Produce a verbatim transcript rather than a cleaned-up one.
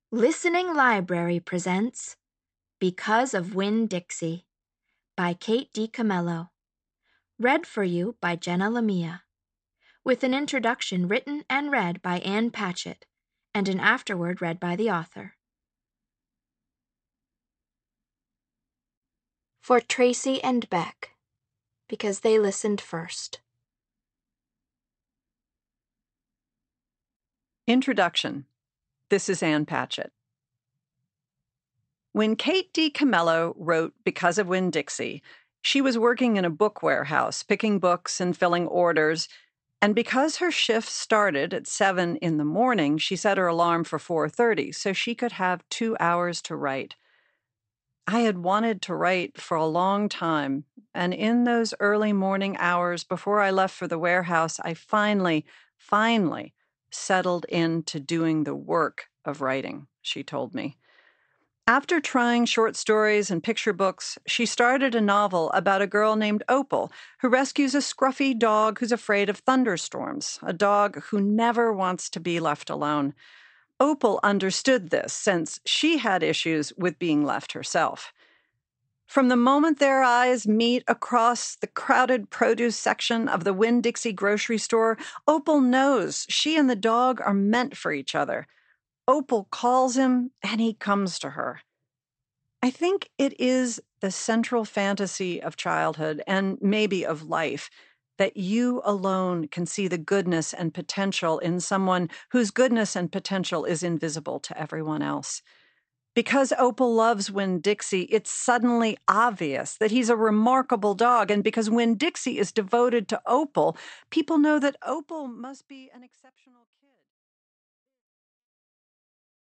Listening Library presents Because of Winn-Dixie by Kate DiCamillo. Read for you by Jenna Lamia. With an introduction written and read by Ann Patchett, and an afterword read by the author. For Tracy and Beck, because they listened first. Introduction. This is Ann Patchett. When Kate DiCamillo wrote Because of Winn-Dixie, she was working in a book warehouse, picking books and filling orders, and because her shift started at seven in the morning, she set her alarm for four thirty so she could have two hours to write. I had wanted to write for a long time, and in those early morning hours before I left for the warehouse, I finally, finally settled into doing the work of writing, she told me. After trying short stories and picture books, she started a novel about a girl named Opal who rescues a scruffy dog who's afraid of thunderstorms, a dog who never wants to be left alone. Opal understood this since she had issues with being left herself. From the moment their eyes meet across the crowded produce section of the Winn-Dixie grocery store, Opal knows she and the dog are meant for each other. Opal calls him, and he comes to her. I think it is the central fantasy of childhood, and maybe of life, that you alone can see the goodness and potential in someone whose goodness and potential is invisible to everyone else. Because Opal loves Winn-Dixie, it's suddenly obvious that he's a remarkable dog, and because Winn-Dixie is devoted to Opal, people know that Opal must be an exceptional